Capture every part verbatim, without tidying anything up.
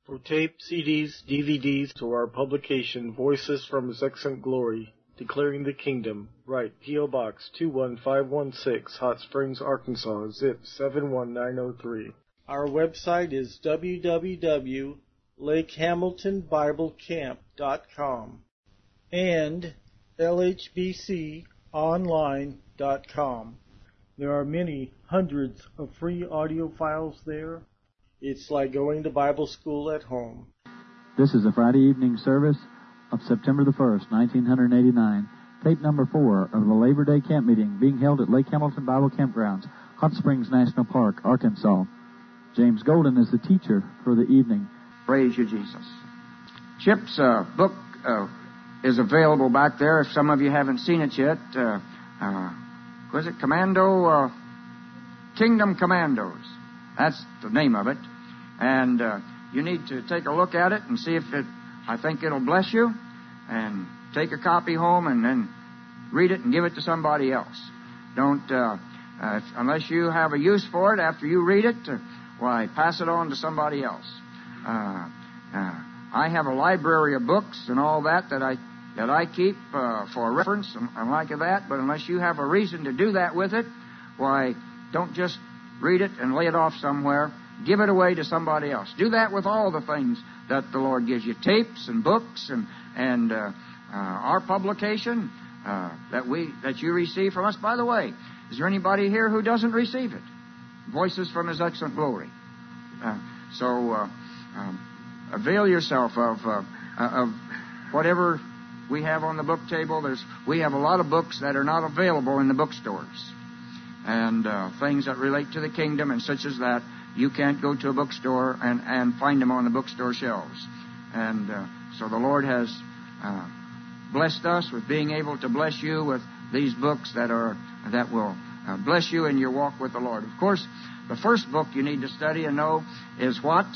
For tape, C Ds, D V Ds, to our publication, Voices from His Excellent Glory, Declaring the Kingdom, write P O. Box two one five one six, Hot Springs, Arkansas, zip seven one nine zero three. Our website is w w w dot lake hamilton bible camp dot com and l h b c online dot com. There are many hundreds of free audio files there. It's like going to Bible school at home. This is a Friday evening service of September the first, nineteen eighty-nine, tape number four of the Labor Day camp meeting being held at Lake Hamilton Bible Campgrounds, Hot Springs National Park, Arkansas. James Golden is the teacher for the evening. Praise you, Jesus. Chip's uh, book uh, is available back there if some of you haven't seen it yet. Uh, uh, was it Commando? Uh, Kingdom Commandos. That's the name of it. And uh, you need to take a look at it and see if it, I think it'll bless you. And take a copy home and then read it and give it to somebody else. Don't, uh, uh, if, unless you have a use for it after you read it, uh, why, pass it on to somebody else. Uh, uh, I have a library of books and all that that I that I keep uh, for reference and, and like that. But unless you have a reason to do that with it, why, don't just read it and lay it off somewhere. Give it away to somebody else. Do that with all the things that the Lord gives you. Tapes and books and and uh, uh, our publication uh, that we that you receive from us. By the way, is there anybody here who doesn't receive it? Voices from His Excellent Glory. Uh, so uh, um, avail yourself of uh, of whatever we have on the book table. There's we have a lot of books that are not available in the bookstores. And uh, things that relate to the kingdom and such as that, you can't go to a bookstore and, and find them on the bookstore shelves. And uh, so the Lord has uh, blessed us with being able to bless you with these books that are that will uh, bless you in your walk with the Lord. Of course, the first book you need to study and know is what?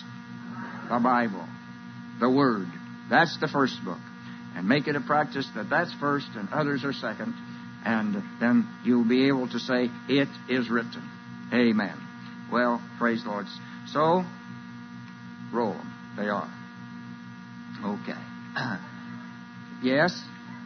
The Bible. The Word. That's the first book. And make it a practice that that's first and others are second. And then you'll be able to say, it is written. Amen. Well, praise the Lord. So, roll them. They are. Okay. Yes.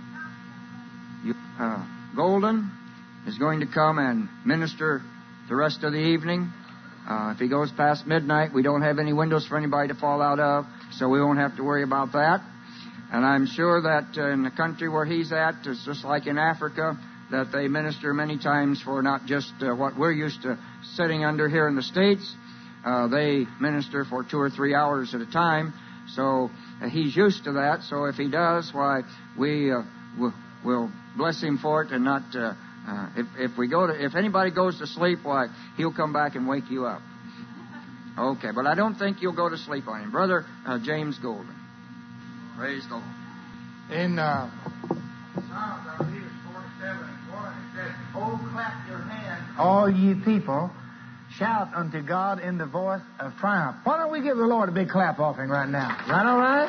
You, uh, Golden is going to come and minister the rest of the evening. Uh, if he goes past midnight, we don't have any windows for anybody to fall out of, so we won't have to worry about that. And I'm sure that uh, in the country where he's at, it's just like in Africa, that they minister many times for not just uh, what we're used to sitting under here in the States. Uh, they minister for two or three hours at a time. So uh, he's used to that. So if he does, why, we uh, w- will bless him for it and not... Uh, uh, if, if we go to, if anybody goes to sleep, why, he'll come back and wake you up. Okay, but I don't think you'll go to sleep on him. Brother uh, James Golden. Praise the Lord. In uh, Psalms, I believe it's forty-seven and one, it says, "Oh, clap your hands, all ye people. Shout unto God in the voice of triumph." Why don't we give the Lord a big clap offering right now? Right, all right?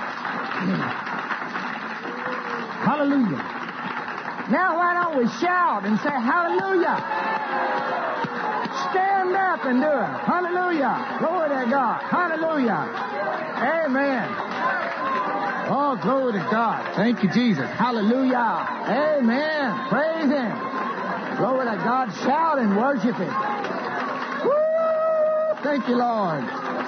Hallelujah. Now, why don't we shout and say hallelujah? Stand up and do it. Hallelujah. Glory to God. Hallelujah. Amen. Oh, glory to God. Thank you, Jesus. Hallelujah. Amen. Praise Him. Glory to God. Shout and worship Him. Woo! Thank you, Lord.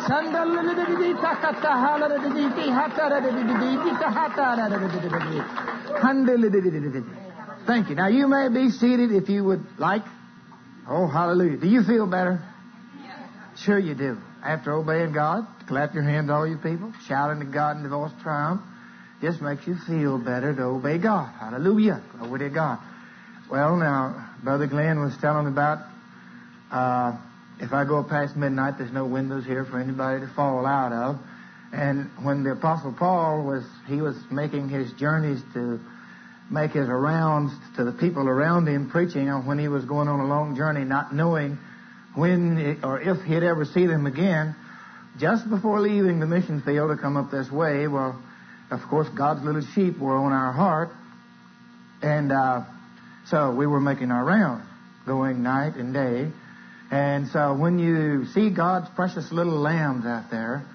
Thank you. Now, you may be seated if you would like. Oh, hallelujah. Do you feel better? Sure you do. After obeying God, clap your hands, all you people. Shouting to God in the voice of triumph. Just makes you feel better to obey God. Hallelujah. Glory to God. Well, now, Brother Glenn was telling about uh, if I go past midnight, there's no windows here for anybody to fall out of. And when the Apostle Paul was, he was making his journeys to make his rounds to the people around him, preaching on when he was going on a long journey, not knowing when or if he'd ever see them again, just before leaving the mission field to come up this way, well, of course, God's little sheep were on our heart. And uh, so we were making our rounds, going night and day. And so when you see God's precious little lambs out there,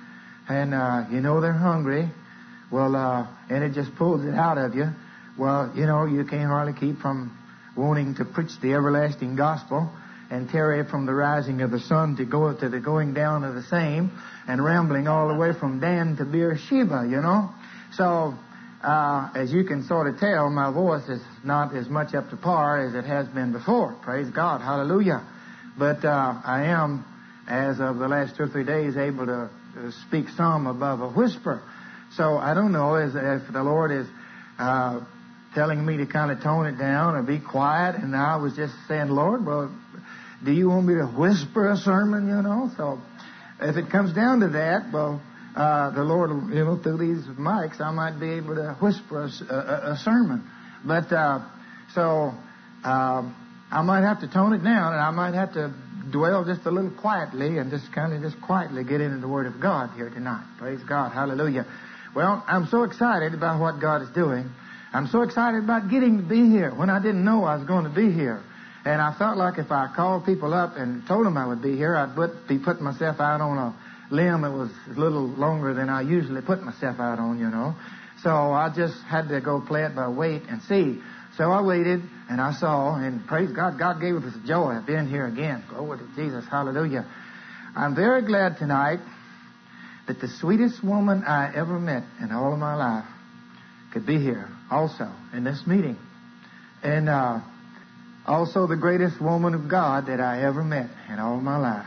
and uh, you know they're hungry. Well, uh, and it just pulls it out of you. Well, you know, you can't hardly keep from wanting to preach the everlasting gospel and tarry from the rising of the sun to go to the going down of the same, and rambling all the way from Dan to Beersheba, you know. So, uh, as you can sort of tell, my voice is not as much up to par as it has been before. Praise God. Hallelujah. But uh, I am, as of the last two or three days, able to uh, speak some above a whisper. So I don't know as if the Lord is uh, telling me to kind of tone it down or be quiet. And I was just saying, Lord, well, do you want me to whisper a sermon, you know? So if it comes down to that, well, uh, the Lord, you know, through these mics, I might be able to whisper a, a, a sermon. But uh, so uh, I might have to tone it down, and I might have to dwell just a little quietly and just kind of just quietly get into the Word of God here tonight. Praise God. Hallelujah. Well, I'm so excited about what God is doing. I'm so excited about getting to be here when I didn't know I was going to be here. And I felt like if I called people up and told them I would be here, I'd put, be putting myself out on a limb that was a little longer than I usually put myself out on, you know. So I just had to go play it by wait and see. So I waited, and I saw, and praise God, God gave us joy of being here again. Glory to Jesus. Hallelujah. I'm very glad tonight that the sweetest woman I ever met in all of my life could be here also in this meeting. And uh, also the greatest woman of God that I ever met in all of my life.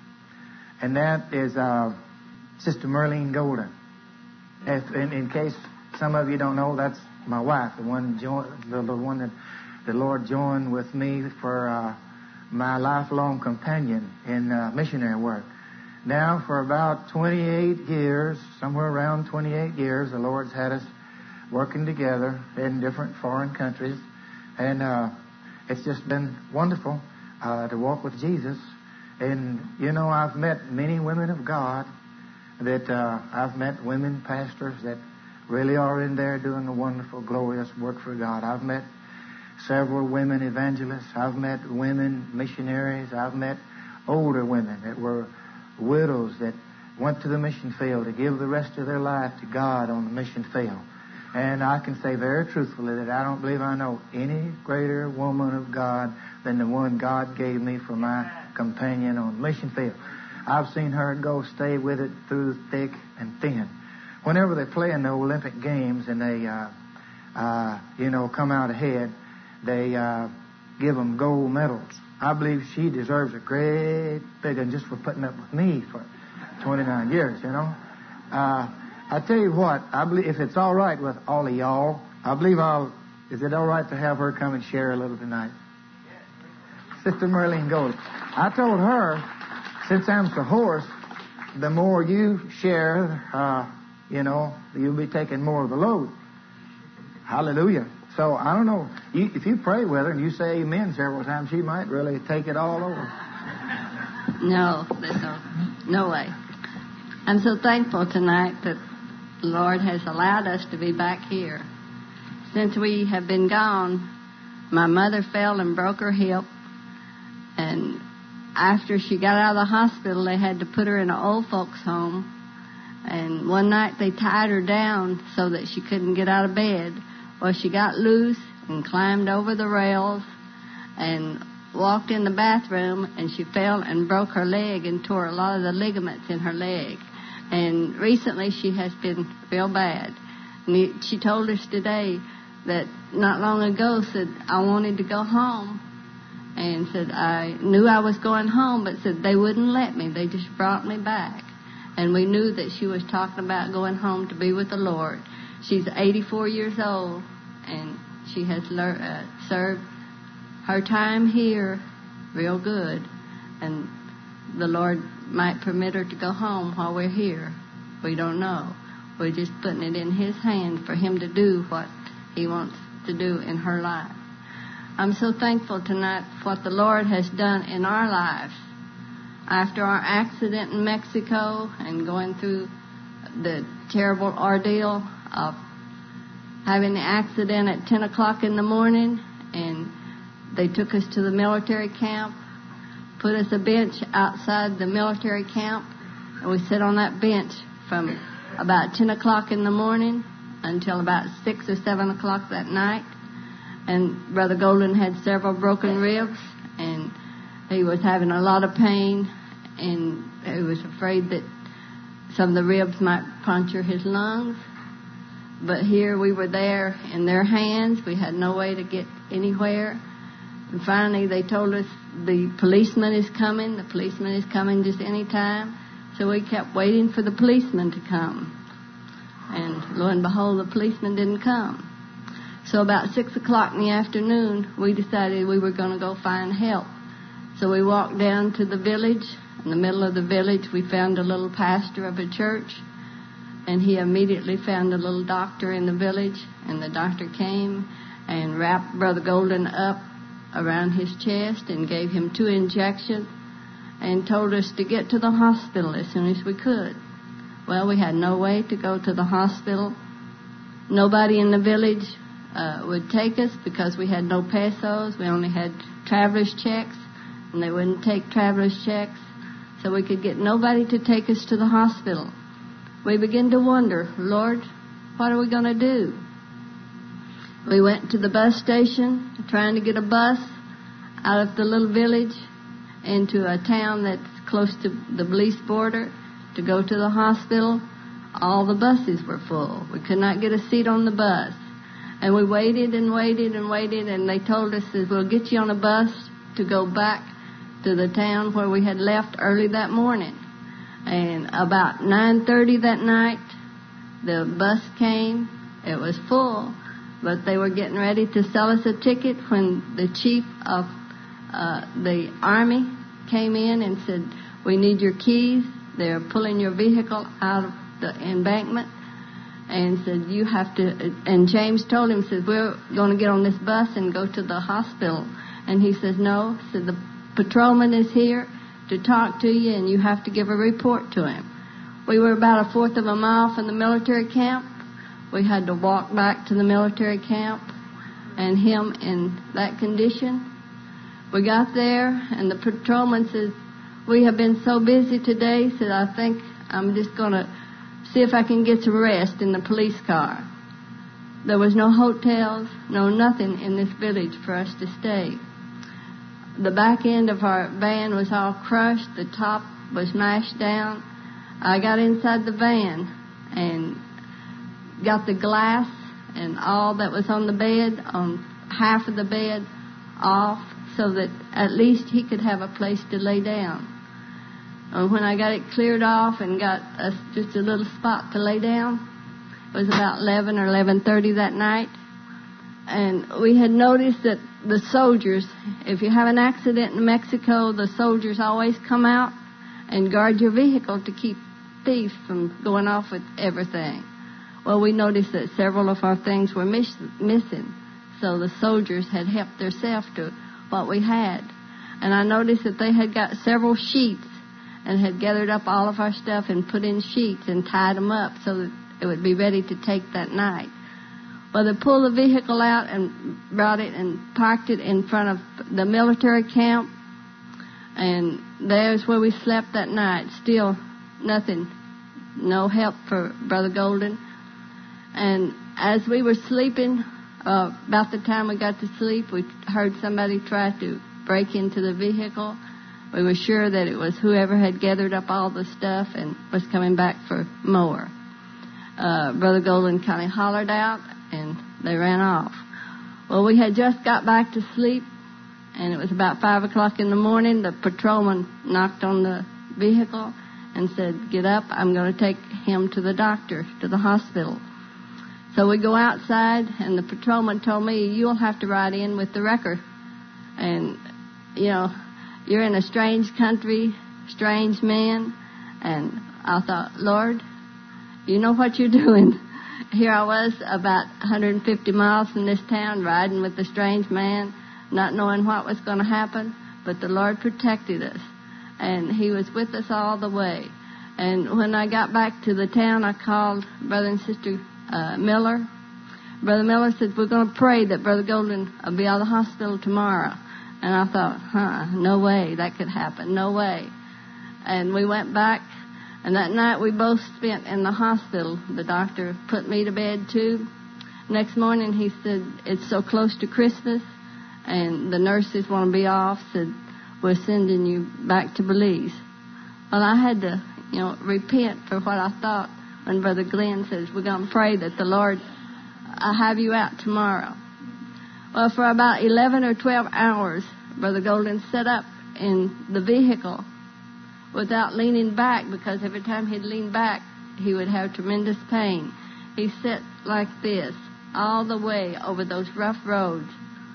And that is uh, Sister Merlene Golden. If, in, in case some of you don't know, that's my wife, the one, joined, the, the one that the Lord joined with me for uh, my lifelong companion in uh, missionary work. Now, for about twenty-eight years, somewhere around twenty-eight years, the Lord's had us working together in different foreign countries. And uh, it's just been wonderful uh, to walk with Jesus. And, you know, I've met many women of God that uh, I've met women pastors that really are in there doing a wonderful, glorious work for God. I've met several women evangelists. I've met women missionaries. I've met older women that were widows that went to the mission field to give the rest of their life to God on the mission field. And I can say very truthfully that I don't believe I know any greater woman of God than the one God gave me for my companion on the mission field. I've seen her go stay with it through thick and thin. Whenever they play in the Olympic Games and they, uh, uh, you know, come out ahead, they uh, give them gold medals. I believe she deserves a great big one just for putting up with me for twenty-nine years, you know. Uh, I tell you what, I believe if it's all right with all of y'all, I believe I'll, is it all right to have her come and share a little tonight? Sister Merlene Golden. I told her, since I'm so hoarse, the more you share, uh, you know, you'll be taking more of the load. Hallelujah. So, I don't know. You, if you pray with her and you say amen several times, she might really take it all over. No, there's no, no way. I'm so thankful tonight that the Lord has allowed us to be back here. Since we have been gone, my mother fell and broke her hip. And after she got out of the hospital, they had to put her in an old folks home. And one night they tied her down so that she couldn't get out of bed. Well, she got loose and climbed over the rails and walked in the bathroom, and she fell and broke her leg and tore a lot of the ligaments in her leg. And recently she has been real bad. And she told us today that not long ago said, I wanted to go home. And said, I knew I was going home, but said they wouldn't let me. They just brought me back. And we knew that she was talking about going home to be with the Lord. She's eighty-four years old, and she has learned, uh, served her time here real good. And the Lord might permit her to go home while we're here. We don't know. We're just putting it in His hand for Him to do what He wants to do in her life. I'm so thankful tonight for what the Lord has done in our lives. After our accident in Mexico and going through the terrible ordeal of having the accident at ten o'clock in the morning, and they took us to the military camp, put us a bench outside the military camp, and we sat on that bench from about ten o'clock in the morning until about six or seven o'clock that night. And Brother Golden had several broken ribs, and he was having a lot of pain, and he was afraid that some of the ribs might puncture his lungs. But here we were there in their hands. We had no way to get anywhere. And finally they told us the policeman is coming. The policeman is coming just any time. So we kept waiting for the policeman to come. And lo and behold, the policeman didn't come. So about six o'clock in the afternoon, we decided we were going to go find help. So we walked down to the village. In the middle of the village, we found a little pastor of a church. And he immediately found a little doctor in the village. And the doctor came and wrapped Brother Golden up around his chest and gave him two injections and told us to get to the hospital as soon as we could. Well, we had no way to go to the hospital. Nobody in the village uh, would take us because we had no pesos. We only had traveler's checks, and they wouldn't take traveler's checks. So we could get nobody to take us to the hospital. We began to wonder, Lord, what are we going to do? We went to the bus station trying to get a bus out of the little village into a town that's close to the Belize border to go to the hospital. All the buses were full. We could not get a seat on the bus. And we waited and waited and waited, and they told us that we'll get you on a bus to go back to the town where we had left early that morning. And about nine thirty that night, the bus came. It was full, but they were getting ready to sell us a ticket when the chief of uh, the army came in and said, we need your keys. They're pulling your vehicle out of the embankment. And said, you have to, and James told him, said, we're going to get on this bus and go to the hospital. And he says, no, said, the patrolman is here to talk to you, and you have to give a report to him. We were about a fourth of a mile from the military camp. We had to walk back to the military camp, and him in that condition. We got there, and the patrolman says, we have been so busy today, said, I think I'm just going to see if I can get some rest in the police car. There was no hotels, no nothing in this village for us to stay. The back end of our van was all crushed. The top was mashed down. I got inside the van and got the glass and all that was on the bed, on half of the bed, off so that at least he could have a place to lay down. And when I got it cleared off and got a, just a little spot to lay down, it was about eleven or eleven thirty that night. And we had noticed that the soldiers, if you have an accident in Mexico, the soldiers always come out and guard your vehicle to keep thieves from going off with everything. Well, we noticed that several of our things were miss- missing. So the soldiers had helped themselves to what we had. And I noticed that they had got several sheets and had gathered up all of our stuff and put in sheets and tied them up so that it would be ready to take that night. Well, they pulled the vehicle out and brought it and parked it in front of the military camp. And there's where we slept that night. Still nothing, no help for Brother Golden. And as we were sleeping, uh, about the time we got to sleep, we heard somebody try to break into the vehicle. We were sure that it was whoever had gathered up all the stuff and was coming back for more. Uh, Brother Golden kind of hollered out, and they ran off. Well, we had just got back to sleep, and it was about five o'clock in the morning. The patrolman knocked on the vehicle and said, get up, I'm going to take him to the doctor, to the hospital. So we go outside, and the patrolman told me, you'll have to ride in with the wrecker. And, you know, you're in a strange country, strange man. And I thought, Lord, you know what you're doing. Here I was about one hundred fifty miles from this town, riding with a strange man, not knowing what was going to happen. But the Lord protected us, and he was with us all the way. And when I got back to the town, I called Brother and Sister uh, Miller. Brother Miller said, we're going to pray that Brother Golden will be out of the hospital tomorrow. And I thought, huh, no way that could happen, no way. And we went back, And that night we both spent in the hospital. The doctor put me to bed too. Next morning he said, it's so close to Christmas and the nurses want to be off, said, we're sending you back to Belize. Well, I had to, you know, repent for what I thought when Brother Glenn says, we're going to pray that the Lord, I'll have you out tomorrow. Well, for about eleven or twelve hours, Brother Golden sat up in the vehicle without leaning back, because every time he'd lean back, he would have tremendous pain. He sat like this all the way over those rough roads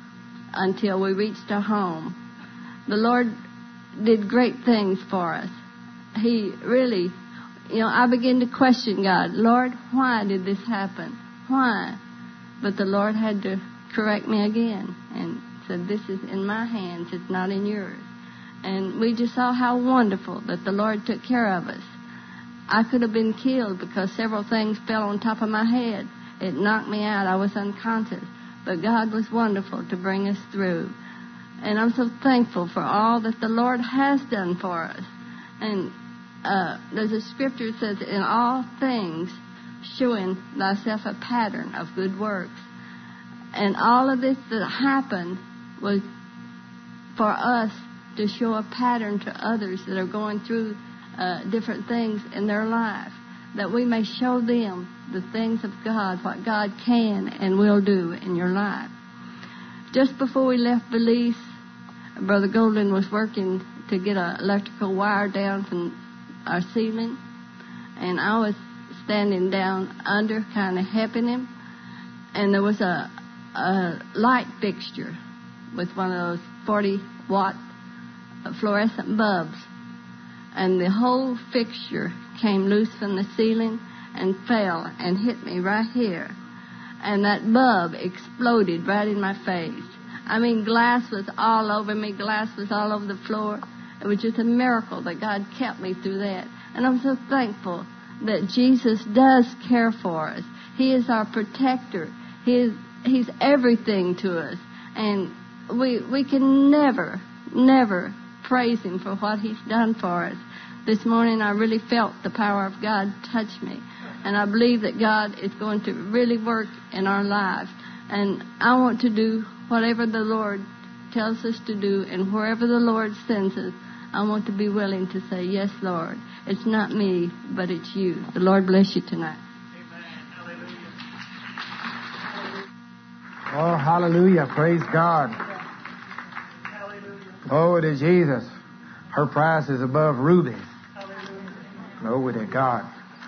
until we reached our home. The Lord did great things for us. He really, you know, I began to question God. Lord, why did this happen? Why? But the Lord had to correct me again and said, this is in my hands, it's not in yours. And we just saw how wonderful that the Lord took care of us. I could have been killed because several things fell on top of my head. It knocked me out. I was unconscious. But God was wonderful to bring us through. And I'm so thankful for all that the Lord has done for us. And uh, there's a scripture that says, in all things, showing thyself a pattern of good works. And all of this that happened was for us to show a pattern to others that are going through uh, different things in their life, that we may show them the things of God, what God can and will do in your life. Just before we left Belize, Brother Golden was working to get an electrical wire down from our ceiling, and I was standing down under, kind of helping him, and there was a, a light fixture with one of those forty watt fluorescent bulbs, and the whole fixture came loose from the ceiling and fell and hit me right here, and that bulb exploded right in my face. I mean, glass was all over me, glass was all over the floor. It was just a miracle that God kept me through that. And I'm so thankful that Jesus does care for us. He is our protector. He is, he's everything to us. And we we can never, never praise him for what he's done for us. This morning I really felt the power of God touch me. And I believe that God is going to really work in our lives. And I want to do whatever the Lord tells us to do, and wherever the Lord sends us, I want to be willing to say, yes, Lord, it's not me, but it's you. The Lord bless you tonight. Amen. Hallelujah. Oh, hallelujah. Praise God. Glory to Jesus. Her price is above rubies. Glory to God.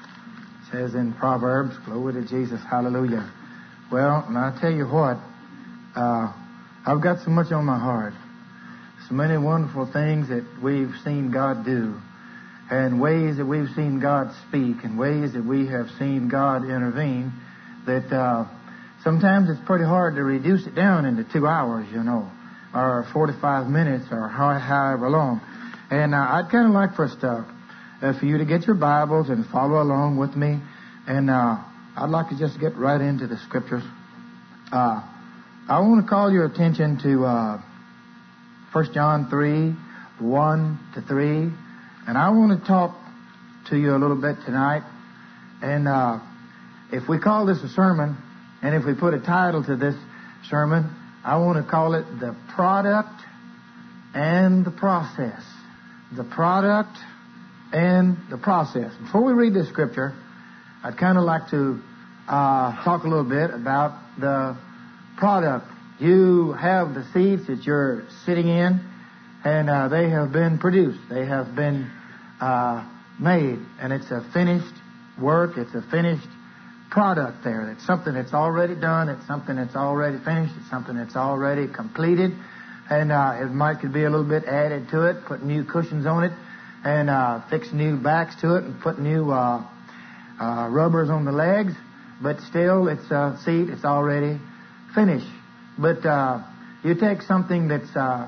It says in Proverbs, glory to Jesus. Hallelujah. Well, and I tell you what, uh, I've got so much on my heart. So many wonderful things that we've seen God do, and ways that we've seen God speak, and ways that we have seen God intervene, that uh, sometimes it's pretty hard to reduce it down into two hours, you know, or forty-five minutes, or however long. And uh, I'd kind of like for us to, uh, for you to get your Bibles and follow along with me. And uh, I'd like to just get right into the Scriptures. Uh, I want to call your attention to uh, First John three, one to three. And I want to talk to you a little bit tonight. And uh, if we call this a sermon, and if we put a title to this sermon, I want to call it The Product and the Process. The Product and the Process. Before we read this scripture, I'd kind of like to uh, talk a little bit about the product. You have the seats that you're sitting in, and uh, they have been produced. They have been uh, made, and it's a finished work. It's a finished product there. It's something that's already done. It's something that's already finished. It's something that's already completed. And uh, it might could be a little bit added to it, put new cushions on it, and uh, fix new backs to it, and put new uh, uh, rubbers on the legs. But still, it's a seat. It's already finished. But uh, you take something that's uh,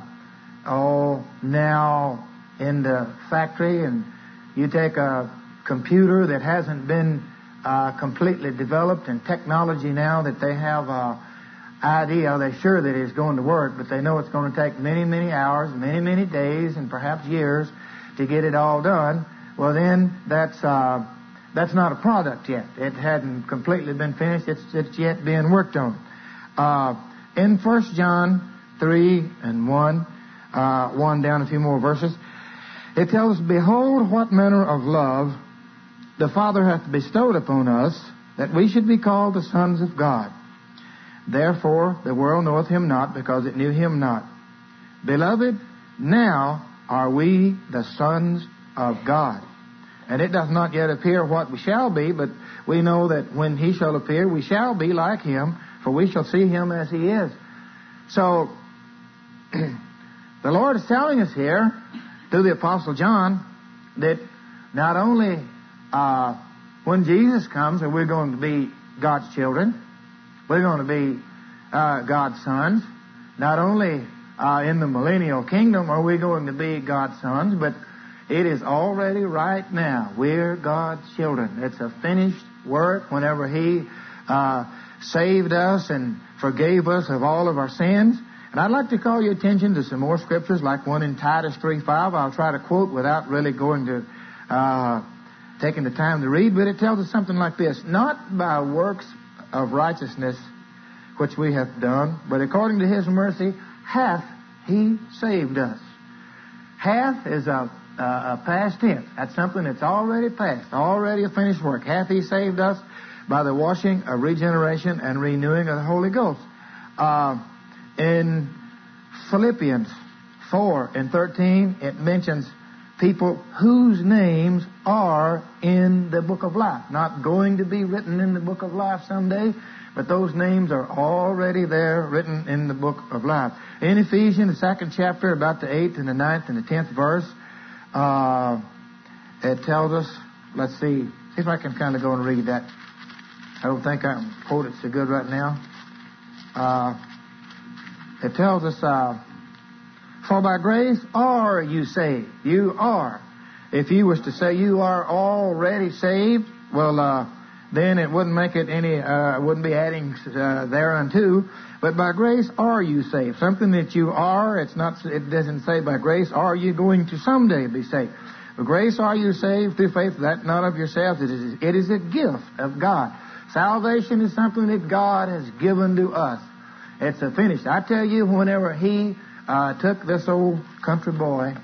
oh now in the factory, and you take a computer that hasn't been uh, completely developed, and technology now that they have an idea, they're sure that it's going to work, but they know it's going to take many, many hours, many, many days, and perhaps years to get it all done. well then that's uh, that's not a product yet. It hadn't completely been finished. It's, it's yet being worked on. Uh, in First John three and one, uh, one down a few more verses, it tells us, behold, what manner of love the Father hath bestowed upon us, that we should be called the sons of God. Therefore the world knoweth him not, because it knew him not. Beloved, now are we the sons of God. And it doth not yet appear what we shall be, but we know that when he shall appear, we shall be like him, for we shall see him as he is. So, the Lord is telling us here, through the Apostle John, that not only uh, when Jesus comes are we going to be God's children, we're going to be uh, God's sons. Not only uh, in the millennial kingdom are we going to be God's sons, but it is already right now. We're God's children. It's a finished work whenever He uh, saved us and forgave us of all of our sins. And I'd like to call your attention to some more scriptures, like one in Titus three five. I'll try to quote without really going to, uh, taking the time to read, but it tells us something like this. Not by works of righteousness which we have done, but according to His mercy hath He saved us. Hath is a, a, a past tense. That's something that's already passed, already a finished work. Hath He saved us by the washing of regeneration and renewing of the Holy Ghost. Uh, in Philippians four and thirteen, it mentions people whose names are in the book of life. Not going to be written in the book of life someday, but those names are already there, written in the book of life. In Ephesians, the second chapter, about the eighth and the ninth and the tenth verse, uh, it tells us, let's see, see if I can kind of go and read that. I don't think I can quote it so good right now. Uh, it tells us, uh, for by grace are you saved. You are. If you was to say you are already saved, well, uh, then it wouldn't make it any, uh, wouldn't be adding uh, thereunto. But by grace are you saved. Something that you are, it's not, it doesn't say by grace are you going to someday be saved. By grace are you saved through faith, that not of yourselves. It is, it is a gift of God. Salvation is something that God has given to us. It's a finish. I tell you, whenever He uh, took this old country boy,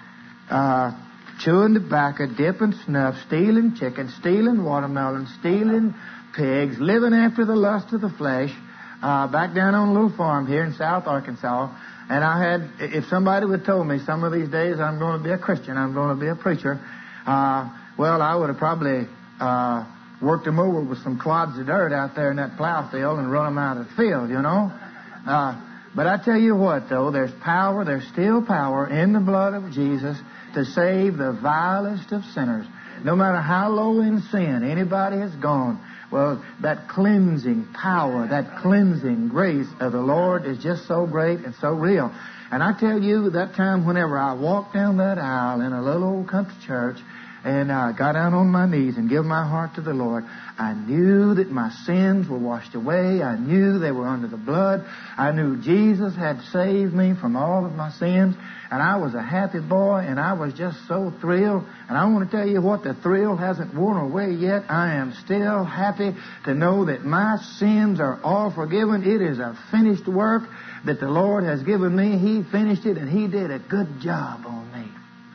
uh, chewing tobacco, dipping snuff, stealing chicken, stealing watermelon, stealing pigs, living after the lust of the flesh, uh, back down on a little farm here in South Arkansas. And I had, if somebody would have told me some of these days I'm going to be a Christian, I'm going to be a preacher, uh, well, I would have probably uh, worked him over with some clods of dirt out there in that plow field and run him out of the field, you know. Uh, but I tell you what, though, there's power, there's still power in the blood of Jesus to save the vilest of sinners. No matter how low in sin anybody has gone, well, that cleansing power, that cleansing grace of the Lord is just so great and so real. And I tell you, that time whenever I walked down that aisle in a little old country church and I got down on my knees and gave my heart to the Lord, I knew that my sins were washed away. I knew they were under the blood. I knew Jesus had saved me from all of my sins. And I was a happy boy, and I was just so thrilled. And I want to tell you what, the thrill hasn't worn away yet. I am still happy to know that my sins are all forgiven. It is a finished work that the Lord has given me. He finished it, and He did a good job on me.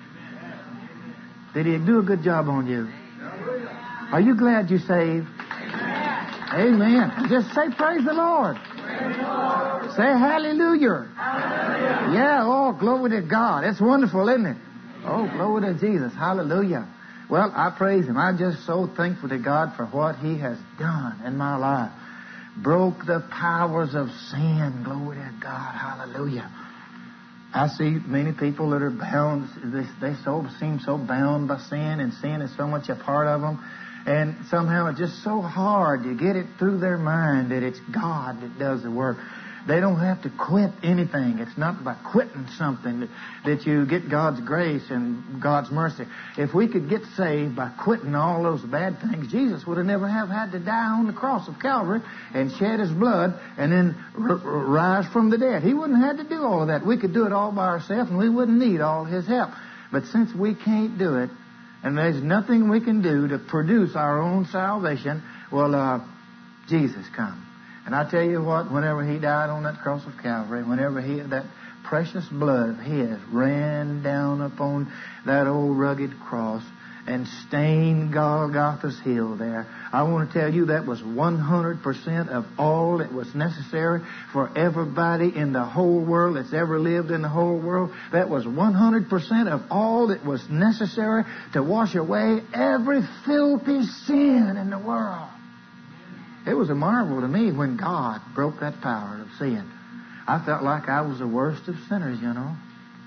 Did He do a good job on you? Are you glad you're saved? Amen. Just say praise the Lord. Praise the Lord. Say hallelujah. Hallelujah. Yeah, oh, glory to God. It's wonderful, isn't it? Oh, glory to Jesus. Hallelujah. Well, I praise Him. I'm just so thankful to God for what He has done in my life. Broke the powers of sin. Glory to God. Hallelujah. I see many people that are bound. They, they so seem so bound by sin, and sin is so much a part of them. And somehow it's just so hard to get it through their mind that it's God that does the work. They don't have to quit anything. It's not by quitting something that, that you get God's grace and God's mercy. If we could get saved by quitting all those bad things, Jesus would have never have had to die on the cross of Calvary and shed His blood and then r- r- rise from the dead. He wouldn't have had to do all of that. We could do it all by ourselves and we wouldn't need all His help. But since we can't do it, and there's nothing we can do to produce our own salvation. Well, uh, Jesus come. And I tell you what, whenever He died on that cross of Calvary, whenever He, that precious blood of His ran down upon that old rugged cross and stained Golgotha's hill there, I want to tell you that was one hundred percent of all that was necessary for everybody in the whole world that's ever lived in the whole world. That was one hundred percent of all that was necessary to wash away every filthy sin in the world. It was a marvel to me when God broke that power of sin. I felt like I was the worst of sinners, you know.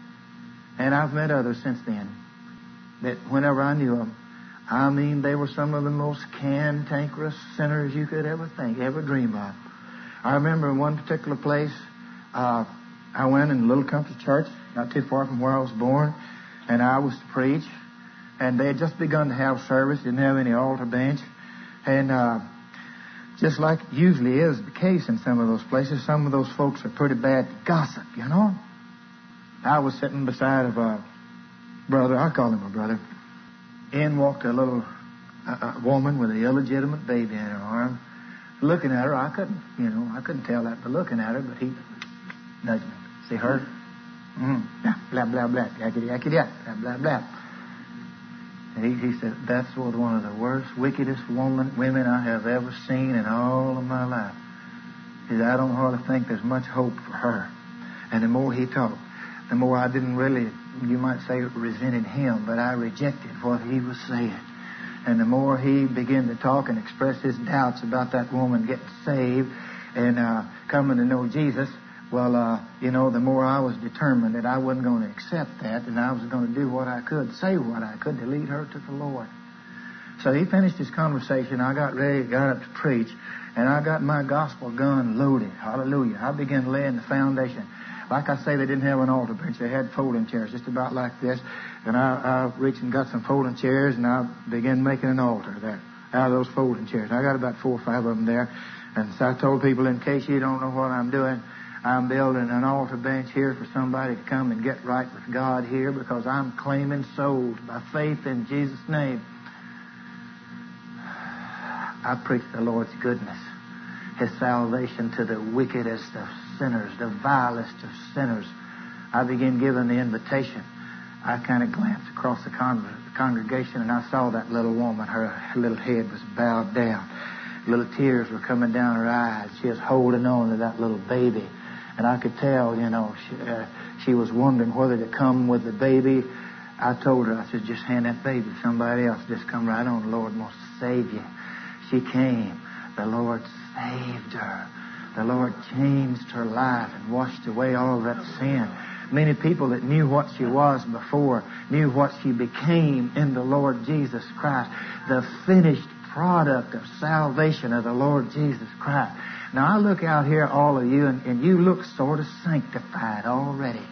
And I've met others since then that whenever I knew them, I mean, they were some of the most cantankerous sinners you could ever think, ever dream of. I remember in one particular place, uh, I went in a little country church, not too far from where I was born, and I was to preach. And they had just begun to have service, didn't have any altar bench. And uh, just like usually is the case in some of those places, some of those folks are pretty bad gossip, you know. I was sitting beside of a brother, I call him a brother. In walked a little uh, a woman with an illegitimate baby in her arm. Looking at her, I couldn't, you know, I couldn't tell that by looking at her, but he nudged me. See her? Mm-hmm. Blah, blah, blah, yakety, yakety, blah, blah, blah. And he, he said, that's one of the worst, wickedest woman, women I have ever seen in all of my life. He said, I don't hardly think there's much hope for her. And the more he talked, the more I didn't really, you might say, resented him, but I rejected what he was saying. And the more he began to talk and express his doubts about that woman getting saved and uh, coming to know Jesus, well, uh, you know, the more I was determined that I wasn't going to accept that, and I was going to do what I could, say what I could to lead her to the Lord. So he finished his conversation. I got ready, got up to preach, and I got my gospel gun loaded. Hallelujah. I began laying the foundation. Like I say, they didn't have an altar bench. They had folding chairs, just about like this. And I, I reached and got some folding chairs, and I began making an altar there out of those folding chairs. I got about four or five of them there. And so I told people, in case you don't know what I'm doing, I'm building an altar bench here for somebody to come and get right with God here, because I'm claiming souls by faith in Jesus' name. I preach the Lord's goodness, His salvation to the wickedest of sinners, the vilest of sinners. I began giving the invitation. I kind of glanced across the con- congregation, and I saw that little woman. Her, her little head was bowed down. Little tears were coming down her eyes. She was holding on to that little baby. And I could tell, you know, she, uh, she was wondering whether to come with the baby. I told her, I said, just hand that baby to somebody else. Just come right on. The Lord wants to save you. She came. The Lord saved her. The Lord changed her life and washed away all that sin. Many people that knew what she was before knew what she became in the Lord Jesus Christ. The finished product of salvation of the Lord Jesus Christ. Now, I look out here, all of you, and, and you look sort of sanctified already.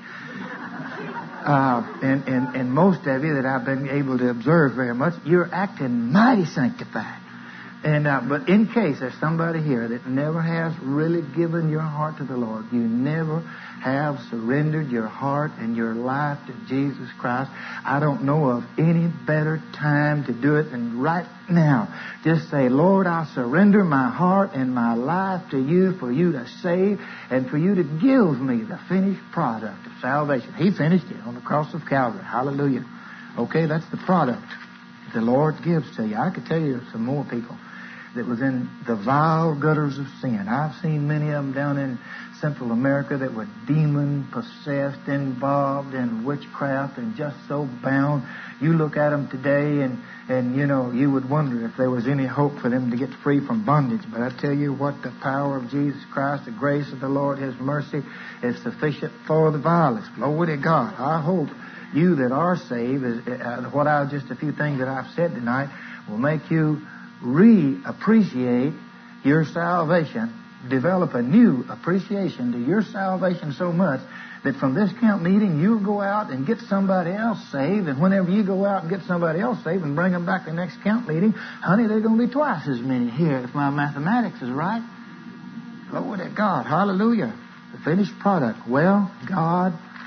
Uh, and, and, and most of you that I've been able to observe very much, you're acting mighty sanctified. And uh, but in case there's somebody here that never has really given your heart to the Lord, you never have surrendered your heart and your life to Jesus Christ, I don't know of any better time to do it than right now. Just say, Lord, I surrender my heart and my life to you for you to save and for you to give me the finished product of salvation. He finished it on the cross of Calvary. Hallelujah. Okay, that's the product the Lord gives to you. I could tell you some more people that was in the vile gutters of sin. I've seen many of them down in Central America that were demon-possessed, involved in witchcraft, and just so bound. You look at them today, and, and, you know, you would wonder if there was any hope for them to get free from bondage. But I tell you what, the power of Jesus Christ, the grace of the Lord, His mercy is sufficient for the vilest. Glory to God. I hope you that are saved, is, uh, what I just a few things that I've said tonight will make you re-appreciate your salvation, develop a new appreciation to your salvation so much that from this camp meeting you'll go out and get somebody else saved, and whenever you go out and get somebody else saved and bring them back to the next camp meeting, honey, there's going to be twice as many here if my mathematics is right. Glory to God. Hallelujah. The finished product. Well, God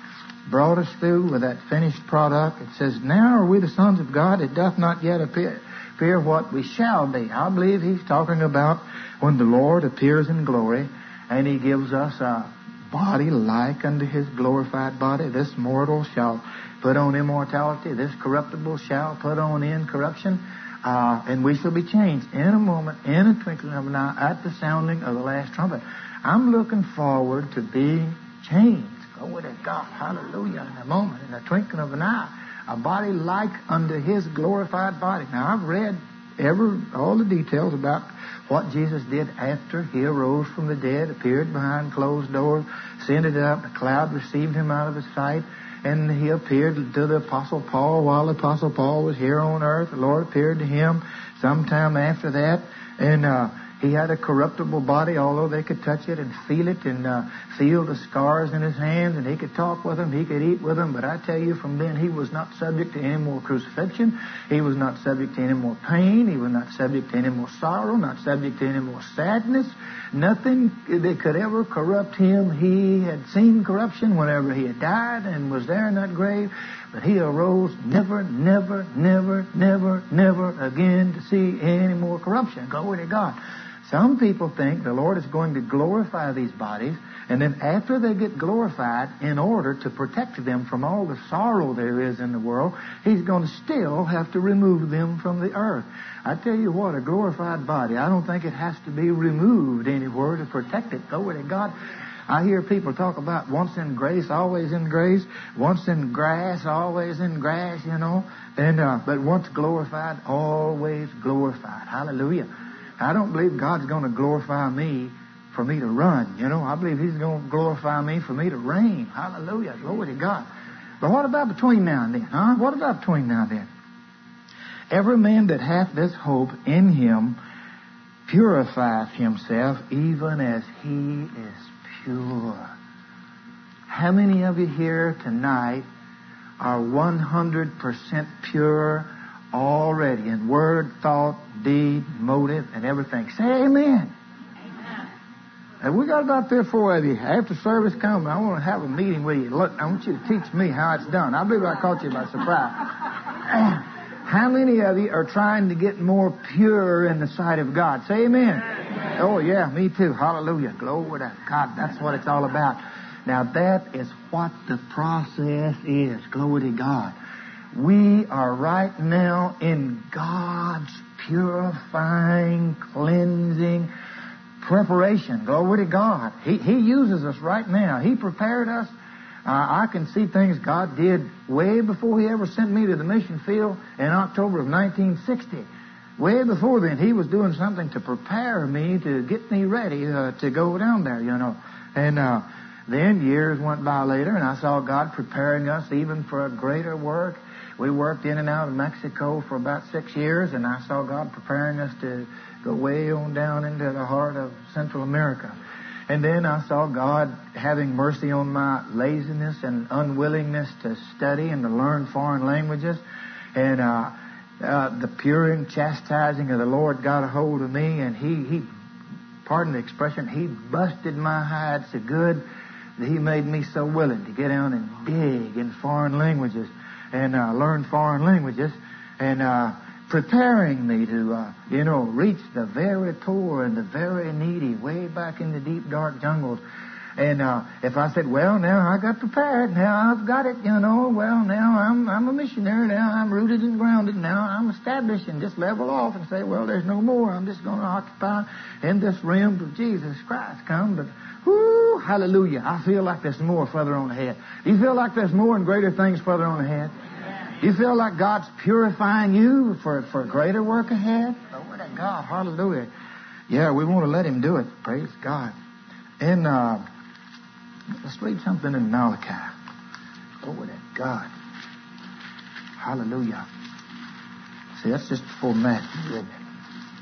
brought us through with that finished product. It says, now are we the sons of God? It doth not yet appear, appear what we shall be. I believe he's talking about when the Lord appears in glory and he gives us a body like unto his glorified body. This mortal shall put on immortality. This corruptible shall put on incorruption. Uh, and we shall be changed in a moment, in a twinkling of an eye, at the sounding of the last trumpet. I'm looking forward to being changed. Glory to God. Hallelujah. In a moment, in a twinkling of an eye. A body like unto his glorified body. Now, I've read every, all the details about what Jesus did after he arose from the dead, appeared behind closed doors, ascended up, the cloud received him out of his sight, and he appeared to the Apostle Paul while the Apostle Paul was here on earth. The Lord appeared to him sometime after that, and uh, he had a corruptible body, although they could touch it and feel it and uh, feel the scars in his hands, and he could talk with them, he could eat with them. But I tell you, from then he was not subject to any more crucifixion. He was not subject to any more pain. He was not subject to any more sorrow, not subject to any more sadness. Nothing that could ever corrupt him. He had seen corruption whenever he had died and was there in that grave. But he arose never, never, never, never, never again to see any more corruption. Glory to God. Some people think the Lord is going to glorify these bodies, and then after they get glorified, in order to protect them from all the sorrow there is in the world, he's going to still have to remove them from the earth. I tell you what, a glorified body, I don't think it has to be removed anywhere to protect it. Glory to God. I hear people talk about once in grace, always in grace, once in grass, always in grass, you know, and uh, but once glorified, always glorified. Hallelujah. I don't believe God's going to glorify me for me to run, you know. I believe he's going to glorify me for me to reign. Hallelujah. Glory to God. But what about between now and then, huh? What about between now and then? Every man that hath this hope in him purifieth himself even as he is pure. How many of you here tonight are one hundred percent pure already in word, thought, deed, motive, and everything? Say amen. Amen. And we got about three or four of you. After service comes, I want to have a meeting with you. Look, I want you to teach me how it's done. I believe I caught you by surprise. How many of you are trying to get more pure in the sight of God? Say amen. Amen. Oh, yeah, me too. Hallelujah. Glory to God. That's what it's all about. Now, that is what the process is. Glory to God. We are right now in God's purifying, cleansing preparation. Glory to God. He, he uses us right now. He prepared us. Uh, I can see things God did way before He ever sent me to the mission field in October of nineteen sixty. Way before then, He was doing something to prepare me, to get me ready uh, to go down there, you know. And uh, then years went by later, and I saw God preparing us even for a greater work. We worked in and out of Mexico for about six years, and I saw God preparing us to go way on down into the heart of Central America. And then I saw God having mercy on my laziness and unwillingness to study and to learn foreign languages. And uh, uh, the pure chastising of the Lord got a hold of me, and He, he, pardon the expression, He busted my hide so good that He made me so willing to get down and dig in foreign languages and uh, learn foreign languages and uh, preparing me to, uh, you know, reach the very poor and the very needy way back in the deep, dark jungles. And uh, if I said, well, now I got prepared, now I've got it, you know, well, now I'm I'm a missionary, now I'm rooted and grounded, now I'm established, and just level off and say, well, there's no more. I'm just going to occupy in this realm of Jesus Christ come. But, whoo, hallelujah, I feel like there's more further on ahead. Do you feel like there's more and greater things further on ahead? You feel like God's purifying you for, for greater work ahead? Glory to God. Hallelujah. Yeah, we want to let Him do it. Praise God. And uh, let's read something in Malachi. Glory to God. Hallelujah. See, that's just before Matthew, isn't it?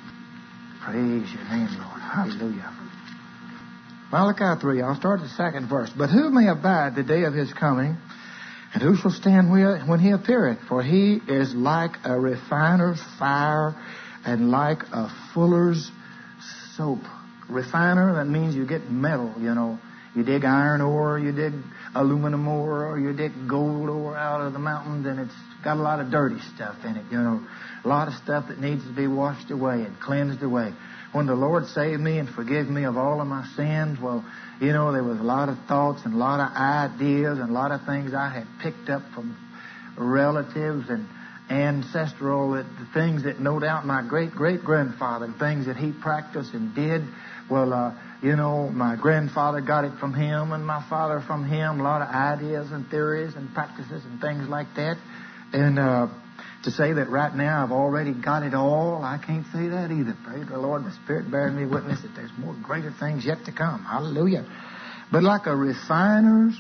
Praise your name, Lord. Hallelujah. Malachi three, I'll start the second verse. But who may abide the day of His coming? And who shall stand when He appeareth? For He is like a refiner's fire and like a fuller's soap. Refiner, that means you get metal, you know, you dig iron ore, you dig aluminum ore, or you dig gold ore out of the mountains, and it's got a lot of dirty stuff in it, you know. A lot of stuff that needs to be washed away and cleansed away. When the Lord saved me and forgave me of all of my sins, well, you know, there was a lot of thoughts and a lot of ideas and a lot of things I had picked up from relatives and ancestral, the things that no doubt my great-great-grandfather, and things that he practiced and did. Well, uh, you know, my grandfather got it from him and my father from him, a lot of ideas and theories and practices and things like that. And uh, to say that right now I've already got it all, I can't say that either. Praise the Lord. The Spirit bears me witness that there's more greater things yet to come. Hallelujah. But like a refiner's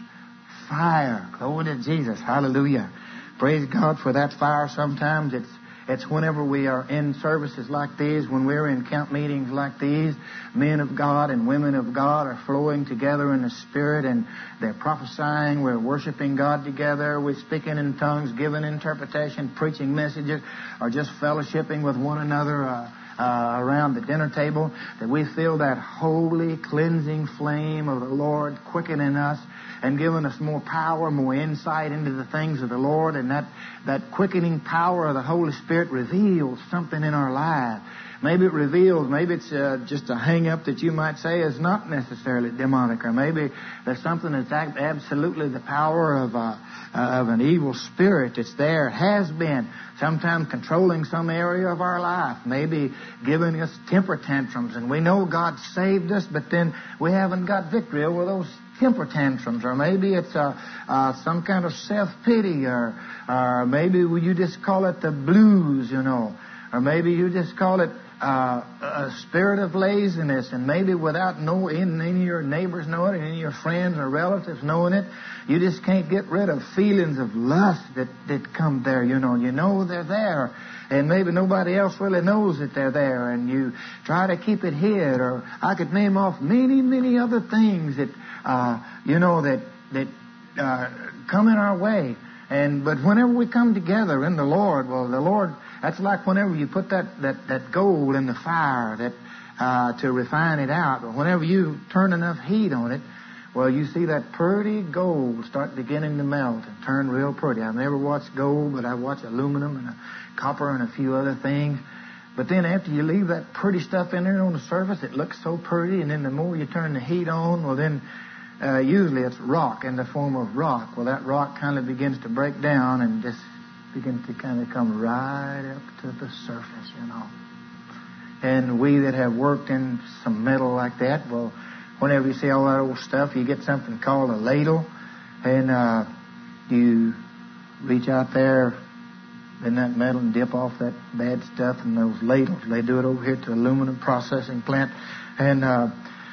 fire. Glory to Jesus. Hallelujah. Praise God for that fire. Sometimes it's it's whenever we are in services like these, when we're in camp meetings like these, men of God and women of God are flowing together in the Spirit, and they're prophesying, we're worshiping God together, we're speaking in tongues, giving interpretation, preaching messages, or just fellowshipping with one another uh, uh, around the dinner table, that we feel that holy, cleansing flame of the Lord quickening us and giving us more power, more insight into the things of the Lord. And that, that quickening power of the Holy Spirit reveals something in our life. Maybe it reveals, maybe it's uh, just a hang-up that you might say is not necessarily demonic. Or maybe there's something that's absolutely the power of, uh, uh, of an evil spirit that's there, has been, sometimes controlling some area of our life. Maybe giving us temper tantrums. And we know God saved us, but then we haven't got victory over those temper tantrums. Or maybe it's uh, uh, some kind of self-pity, or, or maybe you just call it the blues, you know. Or maybe you just call it uh, a spirit of laziness, and maybe without no, any of your neighbors knowing it, any of your friends or relatives knowing it, you just can't get rid of feelings of lust that, that come there, you know. You know they're there, and maybe nobody else really knows that they're there, and you try to keep it hid. Or I could name off many, many other things that, uh, you know, that, that uh, come in our way. And but whenever we come together in the Lord, well, the Lord, that's like whenever you put that, that, that gold in the fire that uh, to refine it out. But whenever you turn enough heat on it, well, you see that pretty gold start beginning to melt and turn real pretty. I've never watched gold, but I've watched aluminum and a copper and a few other things. But then after you leave that pretty stuff in there on the surface, it looks so pretty. And then the more you turn the heat on, well, then Uh, usually it's rock, in the form of rock. Well, that rock kind of begins to break down and just begins to kind of come right up to the surface, you know. And we that have worked in some metal like that, well, whenever you see all that old stuff, you get something called a ladle, and uh, you reach out there in that metal and dip off that bad stuff in those ladles. They do it over here at the aluminum processing plant, and uh,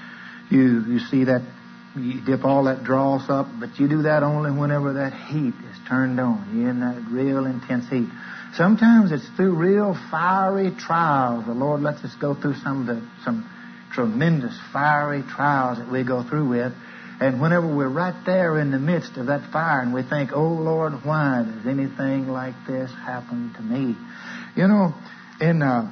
you you see that. You dip all that dross up, but you do that only whenever that heat is turned on. You're in that real intense heat. Sometimes it's through real fiery trials. The Lord lets us go through some of the some tremendous fiery trials that we go through with. And whenever we're right there in the midst of that fire and we think, oh, Lord, why does anything like this happen to me? You know, in... Uh,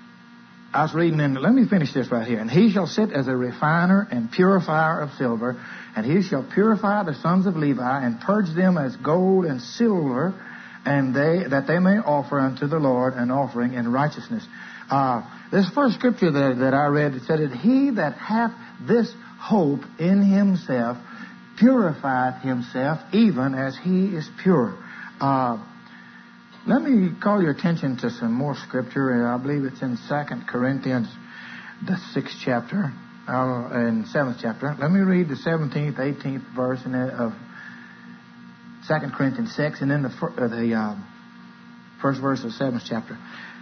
I was reading in, let me finish this right here. And he shall sit as a refiner and purifier of silver, and he shall purify the sons of Levi and purge them as gold and silver, and they that they may offer unto the Lord an offering in righteousness. Uh, this first scripture that, that I read, it said that he that hath this hope in himself purifieth himself even as he is pure. Uh, Let me call your attention to some more scripture. I believe it's in Second Corinthians, the sixth chapter, uh, and seventh chapter. Let me read the seventeenth, eighteenth verse in the, of Second Corinthians six, and then the, uh, the uh, first verse of the seventh chapter.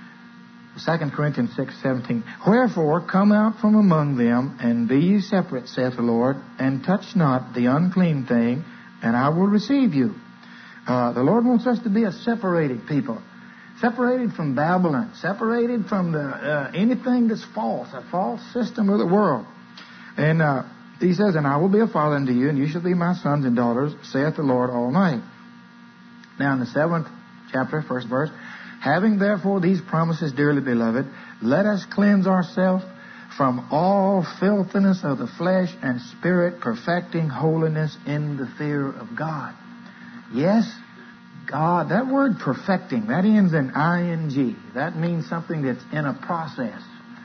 Second Corinthians six, seventeen. Wherefore, come out from among them, and be ye separate, saith the Lord, and touch not the unclean thing, and I will receive you. Uh, the Lord wants us to be a separated people. Separated from Babylon. Separated from the uh, anything that's false. A false system of the world. And uh, he says, and I will be a father unto you, and you shall be my sons and daughters, saith the Lord Almighty. Now in the seventh chapter, first verse. Having therefore these promises, dearly beloved, let us cleanse ourselves from all filthiness of the flesh and spirit, perfecting holiness in the fear of God. Yes, God, that word perfecting, that ends in ing. That means something that's in a process.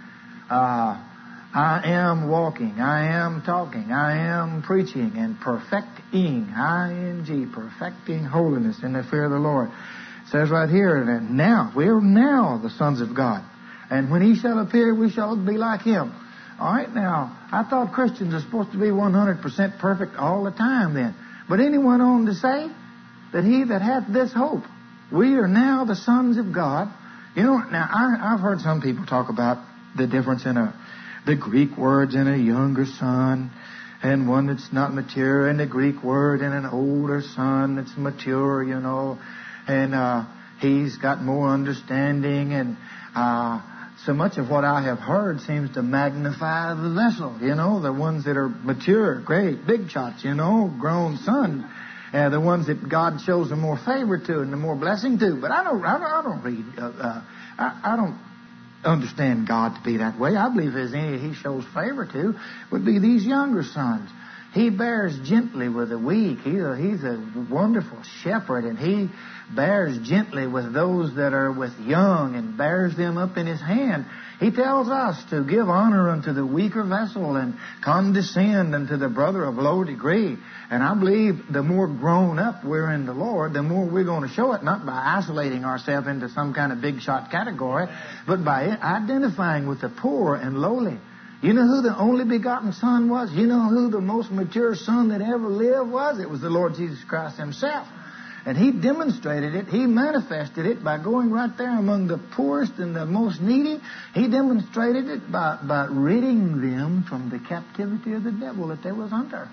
Uh, I am walking, I am talking, I am preaching, and perfecting, ing, perfecting holiness in the fear of the Lord. It says right here that now, we're now the sons of God. And when He shall appear, we shall be like Him. All right, now, I thought Christians are supposed to be one hundred percent perfect all the time then. But then He went on to say that he that hath this hope, we are now the sons of God. You know, now, I, I've heard some people talk about the difference in a, the Greek words in a younger son and one that's not mature, and the Greek word in an older son that's mature, you know. And uh, he's got more understanding, and uh, so much of what I have heard seems to magnify the vessel, you know, the ones that are mature, great, big shots, you know, grown son, uh, the ones that God shows the more favor to and the more blessing to. But I don't, I don't, I don't read, uh, uh, I, I don't understand God to be that way. I believe as any He shows favor to would be these younger sons. He bears gently with the weak. He's a, he's a wonderful shepherd, and He bears gently with those that are with young and bears them up in His hand. He tells us to give honor unto the weaker vessel and condescend unto the brother of low degree. And I believe the more grown up we're in the Lord, the more we're going to show it, not by isolating ourselves into some kind of big shot category, but by identifying with the poor and lowly. You know who the only begotten Son was? You know who the most mature Son that ever lived was? It was the Lord Jesus Christ Himself. And He demonstrated it. He manifested it by going right there among the poorest and the most needy. He demonstrated it by, by ridding them from the captivity of the devil that they was under.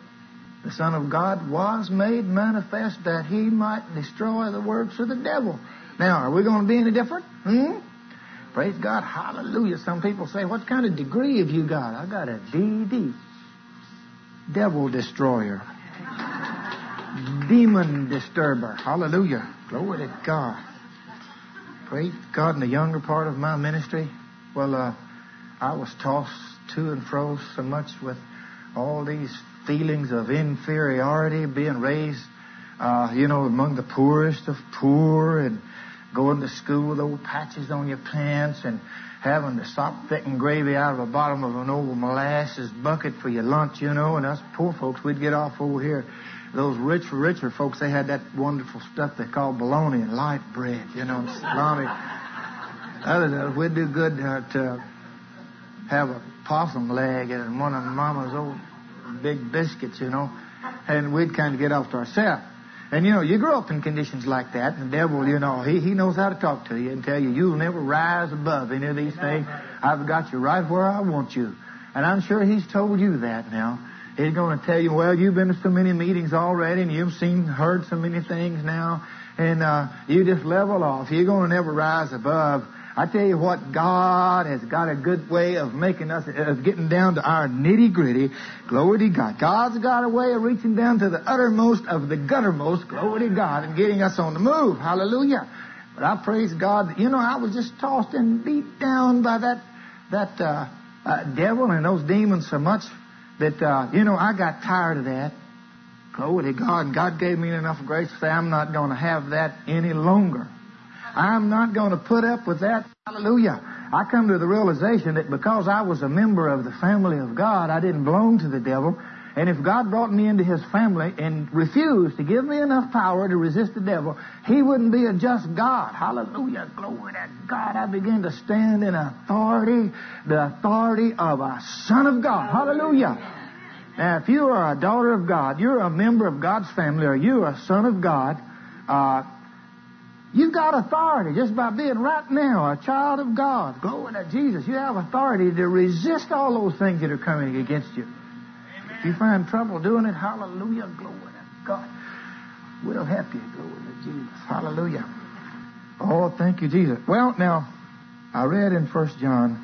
The Son of God was made manifest that He might destroy the works of the devil. Now, are we going to be any different? Hmm? Praise God. Hallelujah. Some people say, what kind of degree have you got? I got a D D. Devil destroyer. Demon disturber. Hallelujah. Glory to God. Praise God. In the younger part of my ministry, well, uh, I was tossed to and fro so much with all these feelings of inferiority, being raised, uh, you know, among the poorest of poor, and going to school with old patches on your pants, and having to sop thick and gravy out of the bottom of an old molasses bucket for your lunch, you know. And us poor folks, we'd get off over here. Those rich, richer folks, they had that wonderful stuff they call bologna and light bread, you know, and salami. Other than that, we'd do good uh, to have a possum leg and one of Mama's old big biscuits, you know, and we'd kind of get off to ourselves. And, you know, you grow up in conditions like that, and the devil, you know, he, he knows how to talk to you and tell you, you'll never rise above any of these things. I've got you right where I want you. And I'm sure he's told you that now. He's going to tell you, well, you've been to so many meetings already, and you've seen, heard so many things now, and uh, you just level off. You're going to never rise above. I tell you what, God has got a good way of making us, of getting down to our nitty-gritty. Glory to God. God's got a way of reaching down to the uttermost of the guttermost, glory to God, and getting us on the move. Hallelujah. But I praise God that, you know, I was just tossed and beat down by that that uh, uh, devil and those demons so much that, uh, you know, I got tired of that. Glory to God. And God gave me enough grace to say, I'm not going to have that any longer. I'm not going to put up with that. Hallelujah. I come to the realization that because I was a member of the family of God, I didn't belong to the devil. And if God brought me into His family and refused to give me enough power to resist the devil, He wouldn't be a just God. Hallelujah. Glory to God. I began to stand in authority, the authority of a son of God. Hallelujah. Now, if you are a daughter of God, you're a member of God's family, or you're a son of God, uh, you've got authority just by being right now a child of God. Glory to Jesus. You have authority to resist all those things that are coming against you. Amen. If you find trouble doing it, hallelujah, glory to God. We'll help you. Glory to Jesus. Hallelujah. Oh, thank you, Jesus. Well, now, I read in First John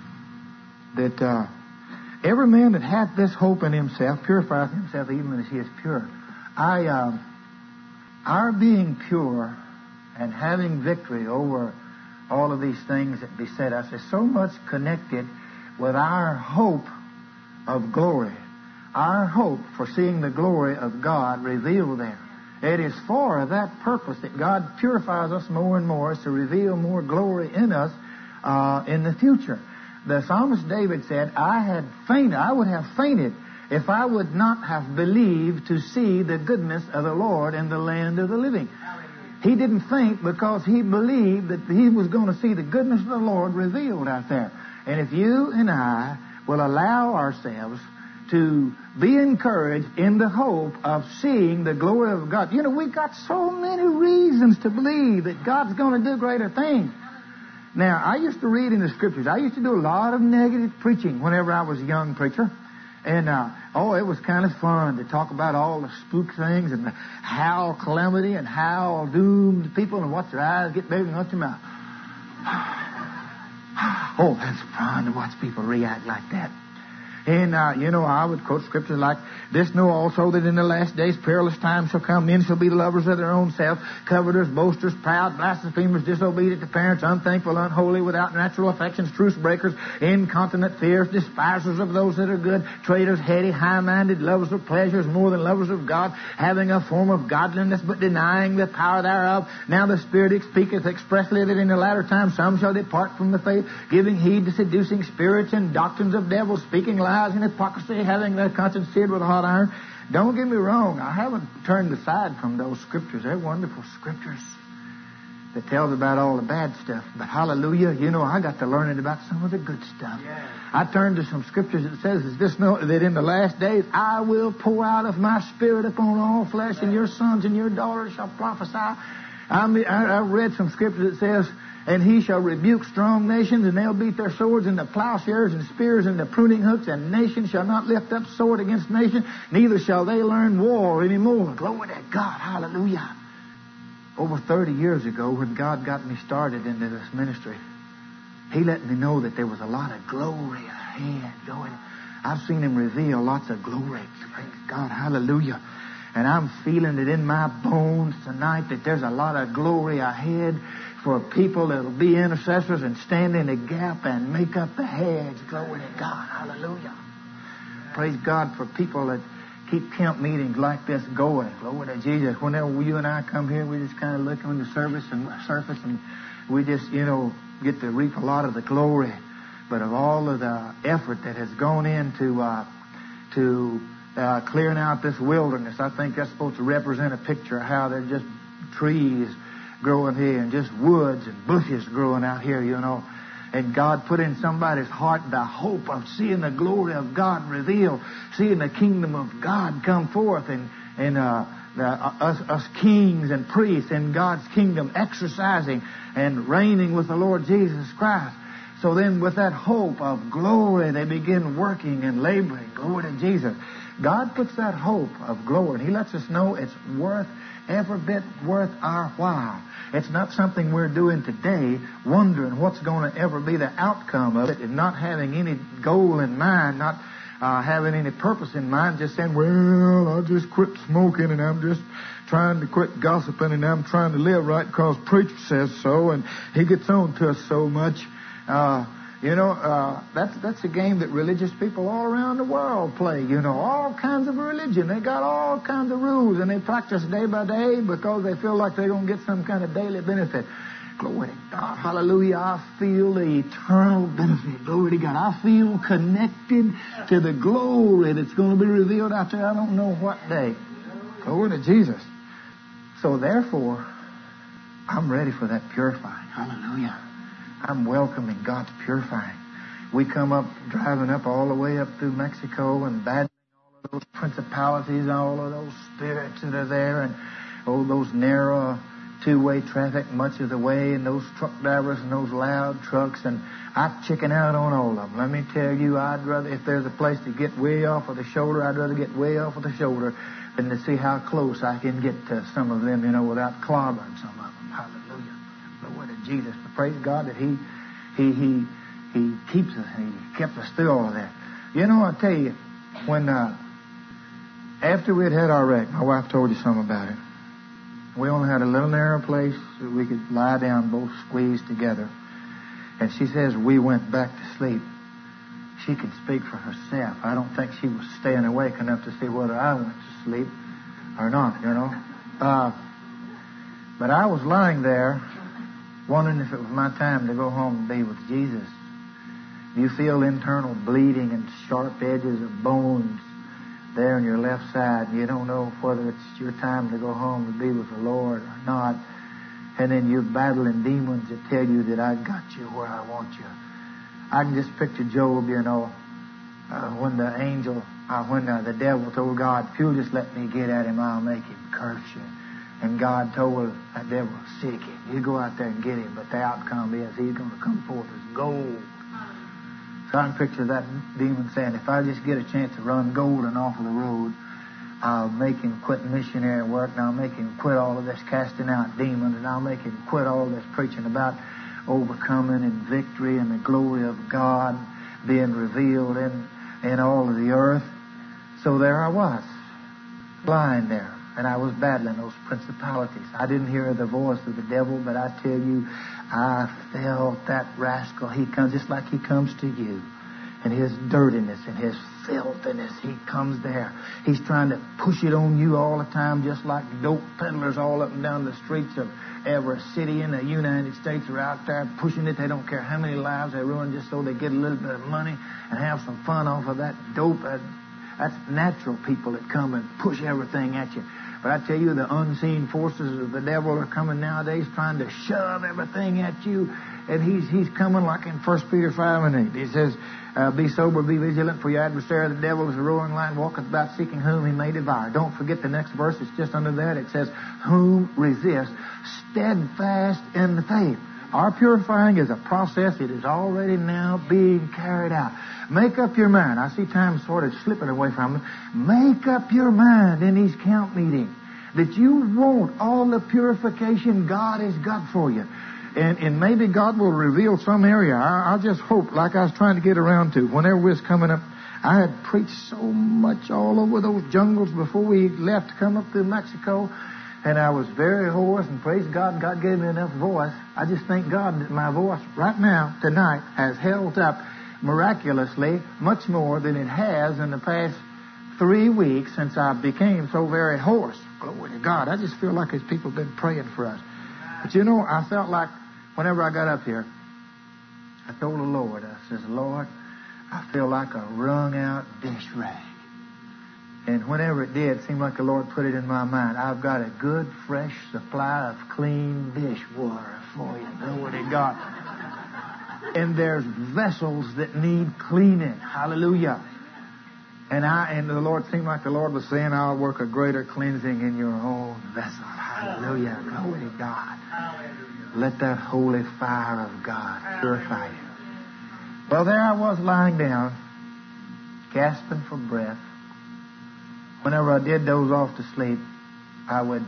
that uh, every man that hath this hope in himself purifieth himself even as he is pure. I, uh, our being pure and having victory over all of these things that beset us is so much connected with our hope of glory. Our hope for seeing the glory of God revealed there. It is for that purpose that God purifies us more and more, is to reveal more glory in us uh, in the future. The psalmist David said, I had fainted, I would have fainted if I would not have believed to see the goodness of the Lord in the land of the living. He didn't faint because he believed that he was going to see the goodness of the Lord revealed out there. And if you and I will allow ourselves to be encouraged in the hope of seeing the glory of God. You know, we've got so many reasons to believe that God's going to do greater things. Now, I used to read in the Scriptures. I used to do a lot of negative preaching whenever I was a young preacher. And, uh, oh, it was kind of fun to talk about all the spook things and how calamity and how doomed people and watch their eyes get big and watch their mouth. Oh, that's fun to watch people react like that. And, uh, you know, I would quote scriptures like, this know also that in the last days perilous times shall come. Men shall be lovers of their own self, covetous, boasters, proud, blasphemers, disobedient to parents, unthankful, unholy, without natural affections, truce breakers, incontinent, fierce, despisers of those that are good, traitors, heady, high-minded, lovers of pleasures more than lovers of God, having a form of godliness but denying the power thereof. Now the Spirit speaketh expressly that in the latter time some shall depart from the faith, giving heed to seducing spirits and doctrines of devils, speaking lies and hypocrisy, having their conscience seared with a hot iron. Don't get me wrong, I haven't turned aside from those scriptures. They're wonderful scriptures that tells about all the bad stuff. But hallelujah, you know, I got to learning about some of the good stuff. Yeah. I turned to some scriptures that says is this know that in the last days I will pour out of my Spirit upon all flesh, and your sons and your daughters shall prophesy. I, mean, I, I read some scripture that says, and he shall rebuke strong nations, and they'll beat their swords into plowshares and spears into pruning hooks, and nation shall not lift up sword against nation, neither shall they learn war anymore. Glory to God. Hallelujah. Over thirty years ago, when God got me started into this ministry, He let me know that there was a lot of glory ahead going. I've seen Him reveal lots of glory. Praise God. Hallelujah. And I'm feeling it in my bones tonight that there's a lot of glory ahead for people that will be intercessors and stand in the gap and make up the hedge. Glory to God. Hallelujah. Praise God for people that keep camp meetings like this going. Glory to Jesus. Whenever you and I come here, we just kind of look on the service and surface, and we just, you know, get to reap a lot of the glory. But of all of the effort that has gone into uh, to uh, clearing out this wilderness, I think that's supposed to represent a picture of how they're just trees growing here and just woods and bushes growing out here, you know. And God put in somebody's heart the hope of seeing the glory of God revealed, seeing the kingdom of God come forth, and, and uh, the, uh, us, us kings and priests in God's kingdom exercising and reigning with the Lord Jesus Christ. So then with that hope of glory, they begin working and laboring. Glory to Jesus. God puts that hope of glory, and He lets us know it's worth every bit worth our while. It's not something we're doing today, wondering what's going to ever be the outcome of it, and not having any goal in mind, not uh, having any purpose in mind, just saying, well, I'll just quit smoking, and I'm just trying to quit gossiping, and I'm trying to live right because preacher says so, and he gets on to us so much. Uh, You know, uh, that's that's a game that religious people all around the world play. You know, all kinds of religion. They got all kinds of rules, and they practice day by day because they feel like they're going to get some kind of daily benefit. Glory to God. Hallelujah. I feel the eternal benefit. Glory to God. I feel connected to the glory that's going to be revealed out there. I don't know what day. Glory to Jesus. So therefore, I'm ready for that purifying. Hallelujah. I'm welcoming God's purifying. We come up, driving up all the way up through Mexico and battling all of those principalities, all of those spirits that are there, and oh, those narrow two-way traffic much of the way, and those truck drivers and those loud trucks, and I chicken out on all of them. Let me tell you, I'd rather, if there's a place to get way off of the shoulder, I'd rather get way off of the shoulder than to see how close I can get to some of them, you know, without clobbering some of them. Hallelujah. Glory to Jesus. But praise God that He He He He keeps us. He kept us through all of that. You know, I tell you, when uh, after we had had our wreck, my wife told you something about it. We only had a little narrow place that we could lie down, both squeezed together. And she says we went back to sleep. she could speak for herself. I don't think she was staying awake enough to see whether I went to sleep or not, you know. Uh, but I was lying there wondering if it was my time to go home and be with Jesus. You feel internal bleeding and sharp edges of bones there on your left side, and you don't know whether it's your time to go home and be with the Lord or not. And then you're battling demons that tell you that I got you where I want you. I can just picture Job, you know, uh, when the angel, uh, when uh, the devil told God, if you'll just let me get at him, I'll make him curse you. And God told that devil, seek him. You go out there and get him, but the outcome is he's going to come forth as gold. So I can picture that demon saying, if I just get a chance to run golden off of the road, I'll make him quit missionary work, and I'll make him quit all of this casting out demons, and I'll make him quit all this preaching about overcoming and victory and the glory of God being revealed in, in all of the earth. So there I was, lying there, and I was battling those principalities. I didn't hear the voice of the devil, but I tell you, I felt that rascal. He comes just like he comes to you. And his dirtiness and his filthiness, he comes there. He's trying to push it on you all the time, just like dope peddlers all up and down the streets of every city in the United States are out there pushing it. They don't care how many lives they ruin just so they get a little bit of money and have some fun off of that dope. That's natural people that come and push everything at you. But I tell you, the unseen forces of the devil are coming nowadays trying to shove everything at you. And he's he's coming like in First Peter five and eight. He says, uh, be sober, be vigilant, for your adversary, the devil, is a roaring lion, walketh about seeking whom he may devour. Don't forget the next verse. It's just under that. It says, whom resist, steadfast in the faith. Our purifying is a process. It is already now being carried out. Make up your mind. I see time sort of slipping away from me. Make up your mind in these camp meetings that you want all the purification God has got for you. And, and maybe God will reveal some area. I, I just hope, like I was trying to get around to, whenever we was coming up, I had preached so much all over those jungles before we left to come up through Mexico. And I was very hoarse, and praise God, God gave me enough voice. I just thank God that my voice right now, tonight, has held up miraculously much more than it has in the past three weeks since I became so very hoarse. Glory to God. I just feel like His people have been praying for us. But you know, I felt like whenever I got up here, I told the Lord, I says, Lord, I feel like a wrung out dish rag. And whenever it did, it seemed like the Lord put it in my mind. I've got a good, fresh supply of clean dish water for you. Glory to God. And there's vessels that need cleaning. Hallelujah. And I and the Lord seemed like the Lord was saying, I'll work a greater cleansing in your own vessel. Hallelujah. Glory to God. Let that holy fire of God purify you. Well, there I was lying down, gasping for breath. Whenever I did doze off to sleep, I would,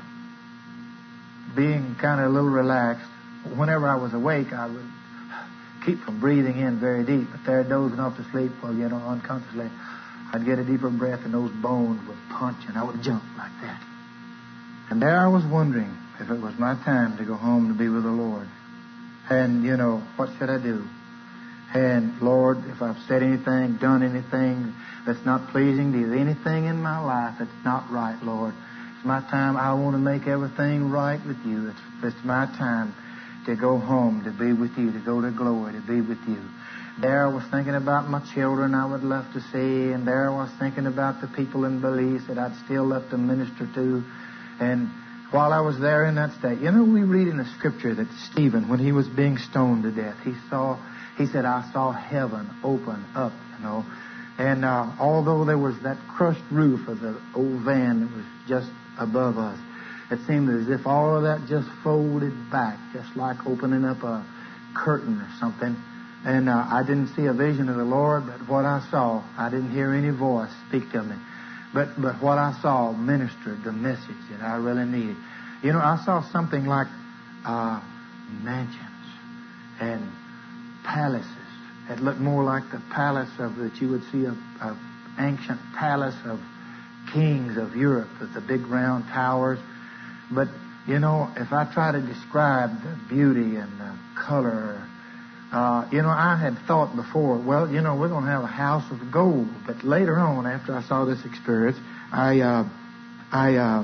being kind of a little relaxed, whenever I was awake, I would keep from breathing in very deep. But there, dozing off to sleep, well, you know, unconsciously, I'd get a deeper breath and those bones would punch and I would jump like that. And there I was wondering if it was my time to go home to be with the Lord. And, you know, what should I do? And, Lord, if I've said anything, done anything that's not pleasing to you, anything in my life that's not right, Lord, it's my time. I want to make everything right with you. It's, it's my time to go home, to be with you, to go to glory, to be with you. There I was thinking about my children I would love to see, and there I was thinking about the people in Belize that I'd still love to minister to. And while I was there in that state, you know, we read in the Scripture that Stephen, when he was being stoned to death, he saw, he said, I saw heaven open up, you know. And uh, although there was that crushed roof of the old van that was just above us, it seemed as if all of that just folded back, just like opening up a curtain or something. And uh, I didn't see a vision of the Lord, but what I saw, I didn't hear any voice speak to me. But but what I saw ministered the message that I really needed. You know, I saw something like uh, mansions and palaces. It looked more like the palace of that you would see a, a ancient palace of kings of Europe with the big round towers. But, you know, if I try to describe the beauty and the color Uh, you know, I had thought before, well, you know, we're going to have a house of gold. But later on, after I saw this experience, I, uh, I, uh,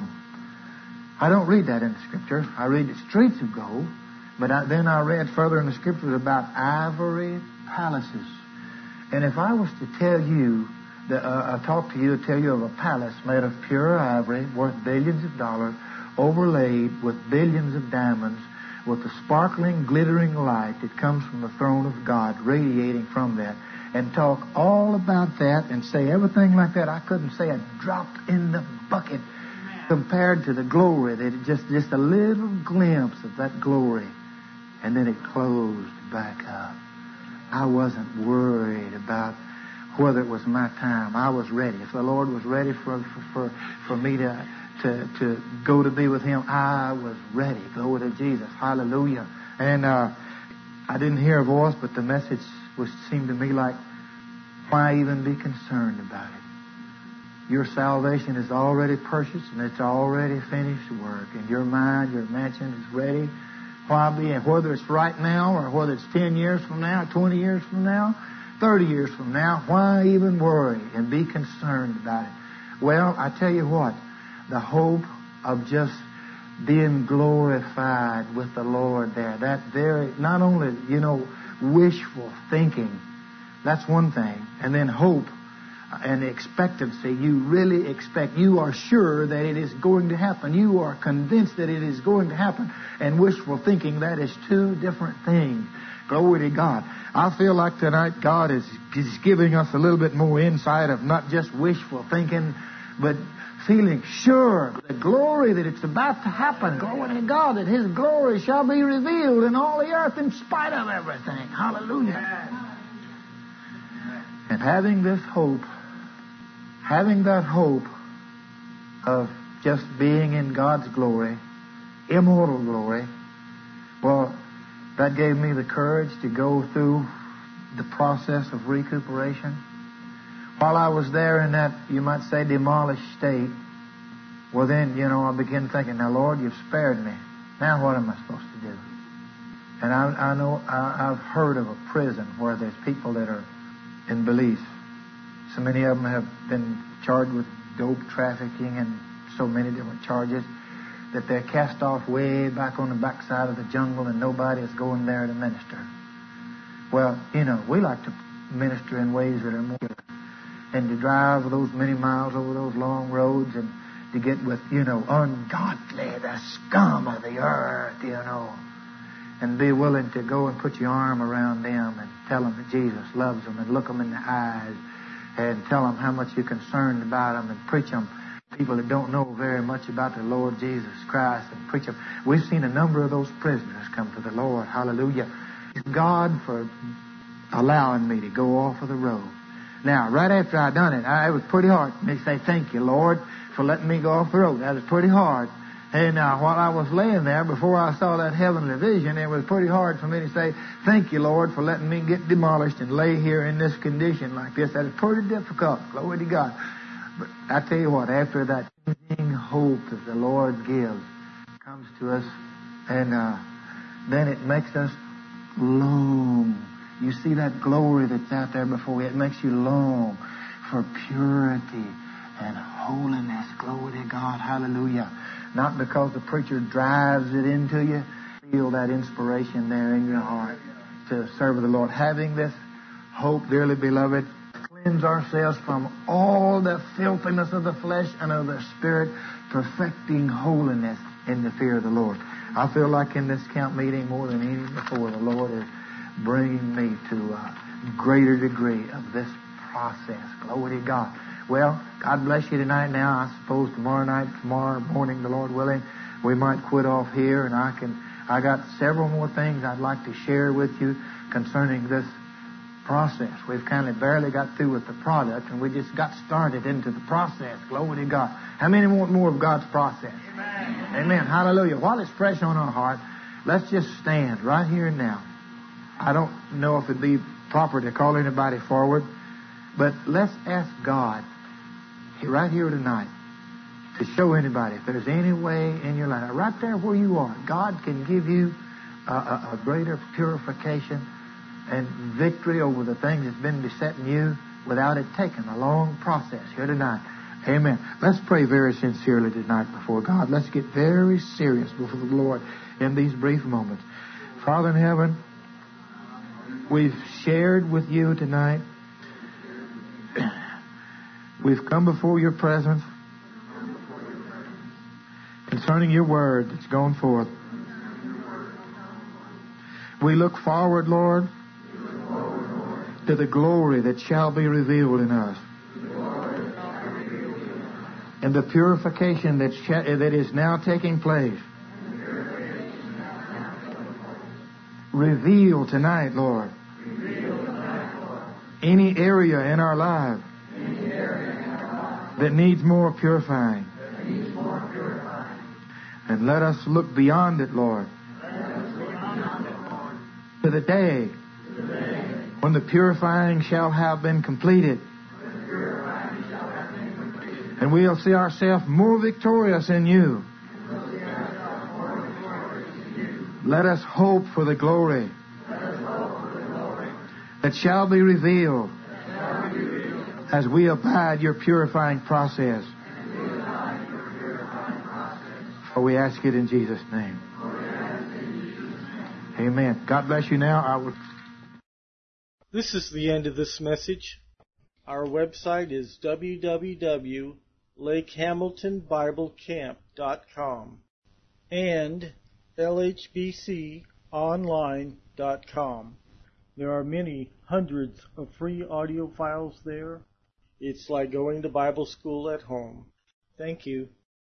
I don't read that in the Scripture. I read the streets of gold. But I, then I read further in the Scriptures about ivory palaces. And if I was to tell you, that, uh, I talk to you, tell you of a palace made of pure ivory, worth billions of dollars, overlaid with billions of diamonds, with the sparkling, glittering light that comes from the throne of God radiating from that, and talk all about that and say everything like that, I couldn't say a drop in the bucket compared to the glory. That it just, just a little glimpse of that glory, and then it closed back up. I wasn't worried about whether it was my time. I was ready. If the Lord was ready for for, for, for me to To, to go to be with Him, I was ready. Glory to Jesus. Hallelujah. And uh, I didn't hear a voice, but the message was seemed to me like, why even be concerned about it? Your salvation is already purchased, and it's already finished work. And your mind, your mansion is ready. Why be? And whether it's right now, or whether it's ten years from now, twenty years from now, thirty years from now, why even worry and be concerned about it? Well, I tell you what. The hope of just being glorified with the Lord there. That very, not only, you know, wishful thinking, that's one thing. And then hope and expectancy. You really expect, you are sure that it is going to happen. You are convinced that it is going to happen. And wishful thinking, that is two different things. Glory to God. I feel like tonight God is, is giving us a little bit more insight of not just wishful thinking, but feeling sure the glory that it's about to happen. Glory to God, that His glory shall be revealed in all the earth in spite of everything. Hallelujah. And having this hope, having that hope of just being in God's glory, immortal glory, well, that gave me the courage to go through the process of recuperation. While I was there in that, you might say, demolished state, well then, you know, I began thinking, now Lord, you've spared me. Now what am I supposed to do? And I, I know, I, I've heard of a prison where there's people that are in Belize. So many of them have been charged with dope trafficking and so many different charges that they're cast off way back on the backside of the jungle and nobody is going there to minister. Well, you know, we like to minister in ways that are more... And to drive those many miles over those long roads and to get with, you know, ungodly, the scum of the earth, you know, and be willing to go and put your arm around them and tell them that Jesus loves them and look them in the eyes and tell them how much you're concerned about them and preach them. People that don't know very much about the Lord Jesus Christ and preach them. We've seen a number of those prisoners come to the Lord. Hallelujah. God for allowing me to go off of the road. Now, right after I done it, I, it was pretty hard for me to say, thank you, Lord, for letting me go off the road. That was pretty hard. And uh, while I was laying there, before I saw that heavenly vision, it was pretty hard for me to say, thank you, Lord, for letting me get demolished and lay here in this condition like this. That is pretty difficult. Glory to God. But I tell you what, after that hope that the Lord gives comes to us, and uh, then it makes us long. You see that glory that's out there before you. It makes you long for purity and holiness. Glory to God. Hallelujah. Not because the preacher drives it into you. Feel that inspiration there in your heart to serve the Lord. Having this hope, dearly beloved, cleanse ourselves from all the filthiness of the flesh and of the spirit, perfecting holiness in the fear of the Lord. I feel like in this camp meeting more than any before, the Lord is bringing me to a greater degree of this process. Glory to God. Well, God bless you tonight now. I suppose tomorrow night, tomorrow morning, the Lord willing, we might quit off here, and I can, I got several more things I'd like to share with you concerning this process. We've kind of barely got through with the product, and we just got started into the process. Glory to God. How many want more of God's process? Amen. Amen. Hallelujah. While it's fresh on our heart, let's just stand right here and now. I don't know if it'd be proper to call anybody forward, but let's ask God right here tonight to show anybody if there's any way in your life, right there where you are, God can give you a, a, a greater purification and victory over the things that's been besetting you without it taking a long process here tonight. Amen. Let's pray very sincerely tonight before God. Let's get very serious before the Lord in these brief moments. Father in heaven, we've shared with you tonight. We've come before your presence concerning your word that's gone forth. We look forward, Lord, to the glory that shall be revealed in us, and the purification that sh- that is now taking place. Reveal tonight, Lord, any area in our life that needs more purifying. And let us look beyond it, Lord, to the day when the purifying shall have been completed. And we'll see ourselves more victorious in you. Let us hope for the glory that shall be revealed as we abide your purifying process. For we ask it in Jesus' name. Amen. God bless you now. I will... This is the end of this message. Our website is w w w dot lake hamilton bible camp dot com and l h b c online dot com. There are many hundreds of free audio files there. It's like going to Bible school at home. Thank you.